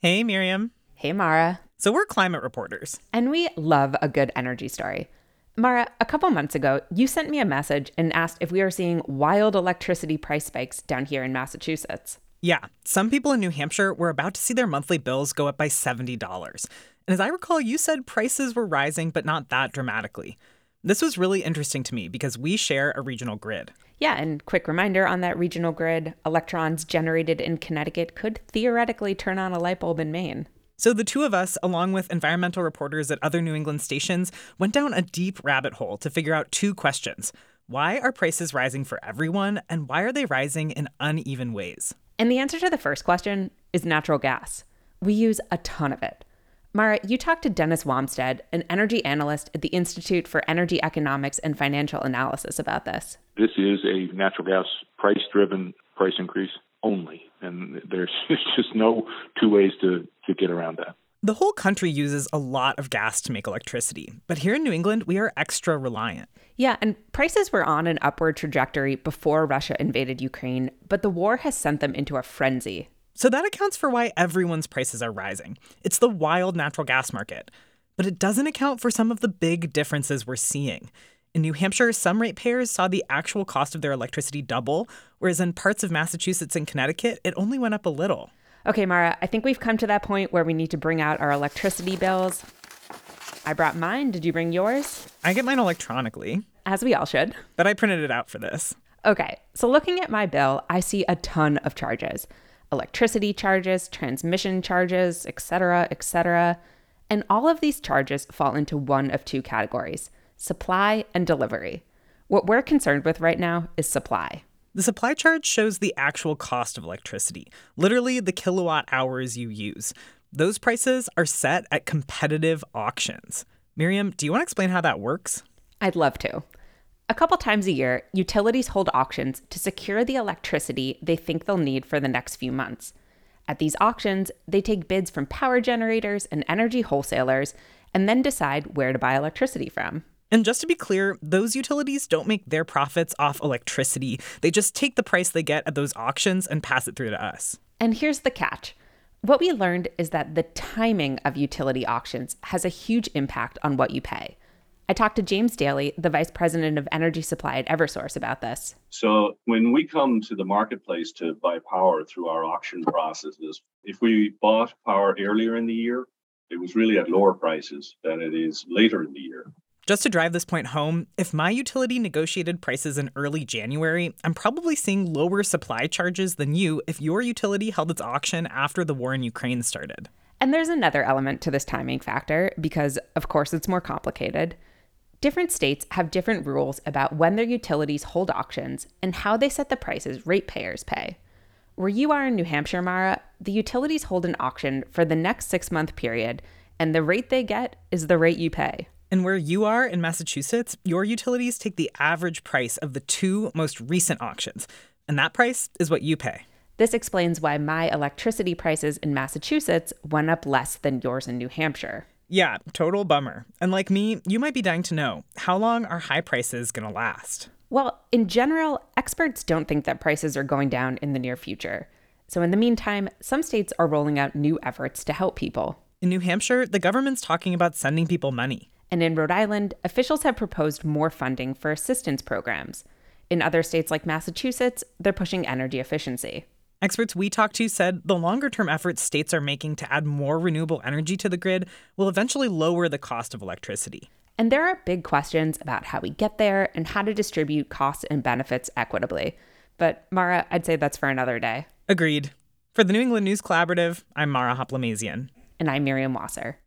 Hey, Miriam. Hey, Mara. So we're climate reporters. And we love a good energy story. Mara, a couple months ago, you sent me a message and asked if we are seeing wild electricity price spikes down here in Massachusetts. Yeah, some people in New Hampshire were about to see their monthly bills go up by $70. And as I recall, you said prices were rising, but not that dramatically. This was really interesting to me because we share a regional grid. Yeah, and quick reminder on that regional grid, electrons generated in Connecticut could theoretically turn on a light bulb in Maine. So the two of us, along with environmental reporters at other New England stations, went down a deep rabbit hole to figure out two questions. Why are prices rising for everyone, and why are they rising in uneven ways? And the answer to the first question is natural gas. We use a ton of it. Mara, you talked to Dennis Wamstead, an energy analyst at the Institute for Energy Economics and Financial Analysis about this. This is a natural gas price-driven price increase only, and there's just no two ways to get around that. The whole country uses a lot of gas to make electricity, but here in New England, we are extra reliant. Yeah, and prices were on an upward trajectory before Russia invaded Ukraine, but the war has sent them into a frenzy. So that accounts for why everyone's prices are rising. It's the wild natural gas market. But it doesn't account for some of the big differences we're seeing. In New Hampshire, some ratepayers saw the actual cost of their electricity double, whereas in parts of Massachusetts and Connecticut, it only went up a little. Okay, Mara, I think we've come to that point where we need to bring out our electricity bills. I brought mine. Did you bring yours? I get mine electronically. As we all should. But I printed it out for this. Okay, so looking at my bill, I see a ton of charges. Electricity charges, transmission charges, etc., etc. And all of these charges fall into one of two categories: supply and delivery. What we're concerned with right now is supply. The supply charge shows the actual cost of electricity, literally the kilowatt hours you use. Those prices are set at competitive auctions. Miriam, do you want to explain how that works? I'd love to. A couple times a year, utilities hold auctions to secure the electricity they think they'll need for the next few months. At these auctions, they take bids from power generators and energy wholesalers and then decide where to buy electricity from. And just to be clear, those utilities don't make their profits off electricity. They just take the price they get at those auctions and pass it through to us. And here's the catch. What we learned is that the timing of utility auctions has a huge impact on what you pay. I talked to James Daly, the vice president of energy supply at Eversource, about this. So when we come to the marketplace to buy power through our auction processes, if we bought power earlier in the year, it was really at lower prices than it is later in the year. Just to drive this point home, if my utility negotiated prices in early January, I'm probably seeing lower supply charges than you if your utility held its auction after the war in Ukraine started. And there's another element to this timing factor because, of course, it's more complicated. Different states have different rules about when their utilities hold auctions and how they set the prices ratepayers pay. Where you are in New Hampshire, Mara, the utilities hold an auction for the next 6-month period, and the rate they get is the rate you pay. And where you are in Massachusetts, your utilities take the average price of the two most recent auctions, and that price is what you pay. This explains why my electricity prices in Massachusetts went up less than yours in New Hampshire. Yeah, total bummer. And like me, you might be dying to know, how long are high prices going to last? Well, in general, experts don't think that prices are going down in the near future. So in the meantime, some states are rolling out new efforts to help people. In New Hampshire, the government's talking about sending people money. And in Rhode Island, officials have proposed more funding for assistance programs. In other states like Massachusetts, they're pushing energy efficiency. Experts we talked to said the longer-term efforts states are making to add more renewable energy to the grid will eventually lower the cost of electricity. And there are big questions about how we get there and how to distribute costs and benefits equitably. But Mara, I'd say that's for another day. Agreed. For the New England News Collaborative, I'm Mara Hoplamazian. And I'm Miriam Wasser.